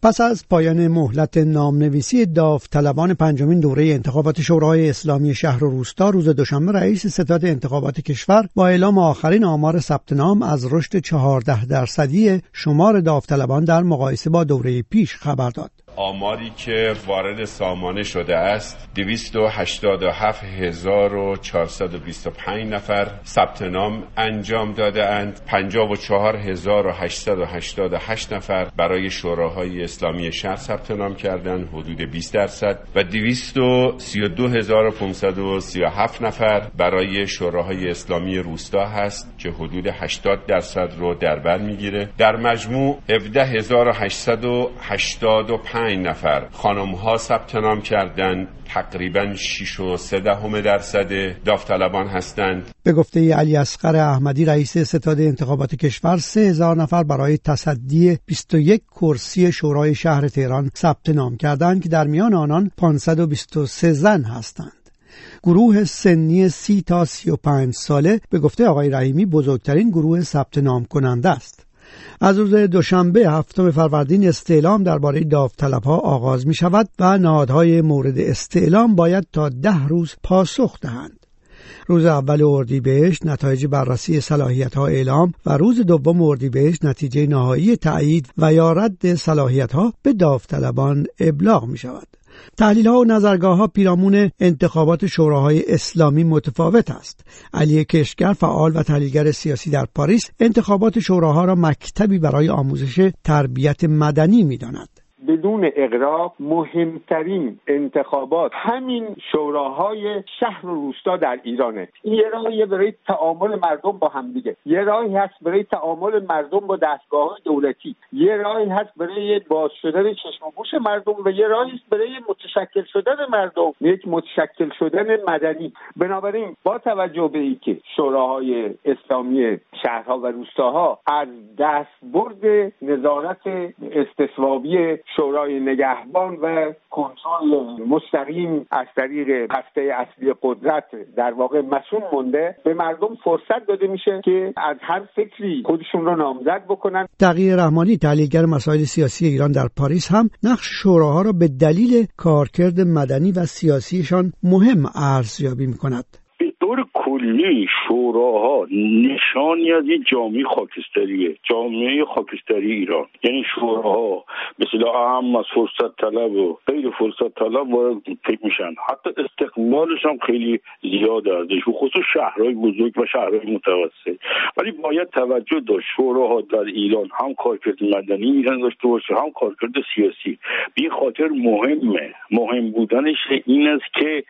پس از پایان مهلت نامنویسی داوطلبان پنجمین دوره انتخابات شورای اسلامی شهر و روستا، روز دوشنبه رئیس ستاد انتخابات کشور با اعلام آخرین آمار ثبت نام از رشد 14% شمار داوطلبان در مقایسه با دوره پیش خبر داد. آماری که وارد سامانه شده است 287,425 نفر ثبت نام انجام داده اند. 54,888 نفر برای شوراهای اسلامی شهر ثبت نام کردند، حدود 20%، و 232,537 نفر برای شوراهای اسلامی روستا هست که حدود 80% رو در بر میگیره. در مجموع 17,885 نفر خانم‌ها ثبت نام کردند، تقریباً 6.3% داوطلبان هستند. به گفته علی اصغر احمدی رئیس ستاد انتخابات کشور، 3,000 نفر برای تصدی 21 کرسی شورای شهر تهران ثبت نام کردند که در میان آنان 523 زن هستند. گروه سنی 30 تا 35 ساله به گفته آقای رحیمی بزرگترین گروه ثبت نام کننده است. از روز دوشنبه 7 فروردین استعلام درباره داوطلب‌ها آغاز می شود و نهادهای مورد استعلام باید تا 10 روز پاسخ دهند. روز اول اردیبهشت نتایج بررسی صلاحیت‌ها اعلام و روز دوم اردیبهشت نتیجه نهایی تایید و یا رد صلاحیت‌ها به داوطلبان ابلاغ می شود. تحلیل‌ها و نظرگاه‌ها پیرامون انتخابات شوراهای اسلامی متفاوت است. علی کشگر، فعال و تحلیلگر سیاسی در پاریس، انتخابات شوراها را مکتبی برای آموزش تربیت مدنی می‌داند. بدون اغراق مهمترین انتخابات همین شوراهای شهر و روستا در ایرانه. این یه راهیه برای تعامل مردم با همدیگه، یه راهی هست برای تعامل مردم با دستگاه‌های دولتی، یه راهی هست برای باز شدن چشم و گوش مردم و یه راهی است برای متشکل شدن مردم، یک متشکل شدن مدنی. بنابراین با توجه به اینکه شوراهای اسلامی شهرها و روستاها از دستبرد نظارت استصوابی شورای نگهبان و کنترل مستقیم از طریق هسته اصلی قدرت در واقع مسئول مونده، به مردم فرصت داده میشه که از هر فکری خودشون رو نامزد بکنن. تقی رحمانی، تحلیلگر مسائل سیاسی ایران در پاریس، هم نقش شوراها را به دلیل کارکرد مدنی و سیاسیشان مهم ارزیابی میکند. به طور کلی شوراها نشانی از یک جامعه خاکستریه، جامعه خاکستری ایران. یعنی شوراها به اصطلاح اهم از فرصت طلب و غیر فرصت طلب وارد فکر میشن. حتی استقبالش هم خیلی زیاده ازش، به خصوص شهرهای بزرگ و شهرهای متوسط. ولی باید توجه داشت شوراها در ایران هم کارکرد مدنی میتونه داشته باشه، هم کارکرد سیاسی. به خاطر مهمه. مهم بودنش این است که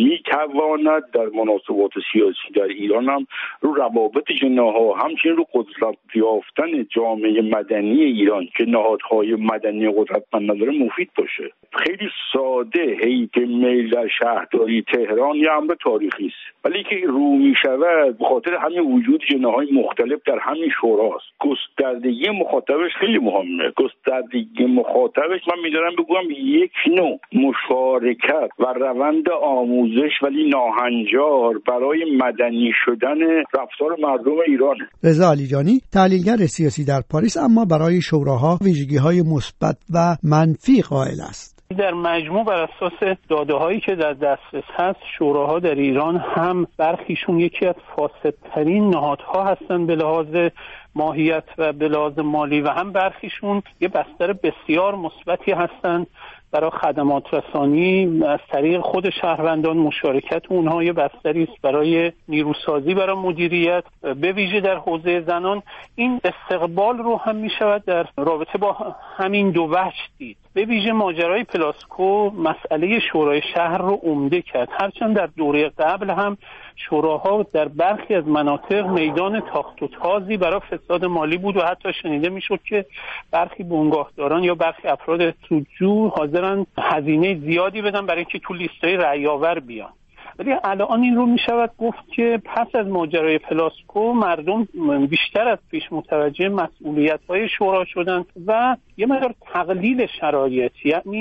میتواند در مناسبات سیاسی در ایران هم رو روابط جناها، همچنین رو قدرت یافتن جامعه مدنی ایران که نهادهای مدنی قدرتمند نداره مفید باشه. خیلی ساده هیئت ملی در شهرداری تهران یه امر تاریخی است، ولی که رو میشود به خاطر همین وجود جناهای مختلف در همین شوراست. گستردگی مخاطبش خیلی مهمه. گستردگی مخاطبش من می‌دارم بگم یک نوع مشارکت و روند آموزش ولی ناهنجار برای مدنی شدن رفتار مردم ایران. رضا علیجانی، تحلیلگر سیاسی در پاریس، اما برای شوراها ویژگی‌های مثبت و منفی قائل است. در مجموع بر اساس داده‌هایی که در دسترس هست، شوراها در ایران هم برخیشون یکی از فاسدترین نهادها هستند به لحاظ ماهیت و به لحاظ مالی، و هم برخیشون یه بستر بسیار مثبتی هستند برای خدمات رسانی از طریق خود شهروندان. مشارکت اونها یه بستری است برای نیروسازی، برای مدیریت، به ویژه در حوزه زنان. این استقبال رو هم می شود در رابطه با همین دو وجه دید. به ویژه ماجرای پلاسکو مسئله شورای شهر رو عمده کرد، هرچند در دوره قبل هم شوراها در برخی از مناطق میدان تاخت و تازی برای فساد مالی بود و حتی شنیده میشد که برخی بنگاهداران یا برخی افراد سودجو حاضرن هزینه زیادی بدن برای اینکه تو لیستای رأی‌آور بیان. ولی الان این رو می شود گفت که پس از ماجرای پلاسکو مردم بیشتر از پیش متوجه مسئولیت‌های شورا شدند و یه مقدار تقلیل شرایط، یعنی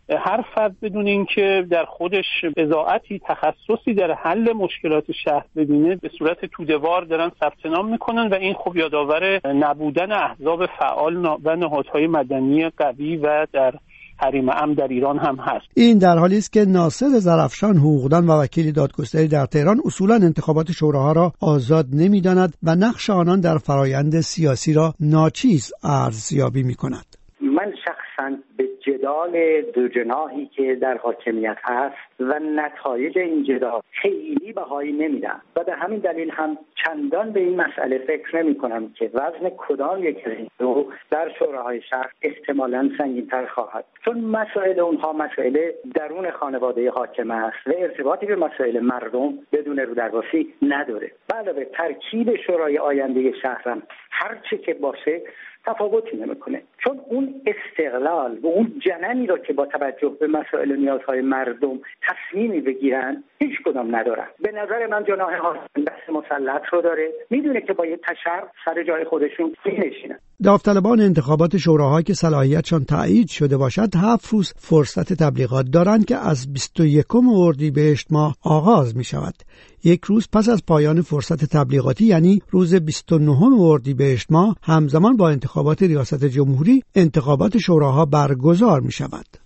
هر فرد بدون اینکه در خودش بضاعتی تخصصی در حل مشکلات شهر ببینه به صورت توده‌وار دارن ثبت نام میکنن و این خب یادآور نبودن احزاب فعال و نهادهای مدنی قوی و در حریم امن در ایران هم هست. این در حالی است که ناصر ظرفشان، حقوقدان و وکیل دادگستری در تهران، اصولا انتخابات شوراها را آزاد نمی‌داند و نقش آنان در فرایند سیاسی را ناچیز ارزیابی می‌کند. من شخصا به جدال دو جناحی که در حاکمیت هست و نتایج این جدال خیلی بهایی نمیدم و به همین دلیل هم چندان به این مسئله فکر نمی کنم که وزن کدام یک دو در شوراهای شهر احتمالاً سنگین‌تر خواهد، چون مسائل اونها مسائل درون خانواده حاکم است و ارتباطی به مسائل مردم بدون رودرواسی نداره. علاوه ترکیب شورای آینده شهرم هر چه که باشه تفاوتی نمیکنه، چون اون استقلال و اون جنمی را که با توجه به مسائل و نیازهای مردم تصمیمی بگیرن هیچ کدام ندارن. به نظر من جناح حاکم دست مسلط رو داره، میدونه که با یه تشر سر جای خودشون نشینن. داوطلبان انتخابات شوراها که صلاحیتشان تایید شده باشد 7 روز فرصت تبلیغات دارند که از 21 اردیبهشت ماه آغاز می شود. یک روز پس از پایان فرصت تبلیغاتی، یعنی روز 29 اردیبهشت ماه، همزمان با انتخابات ریاست جمهوری انتخابات شوراها برگزار می شود.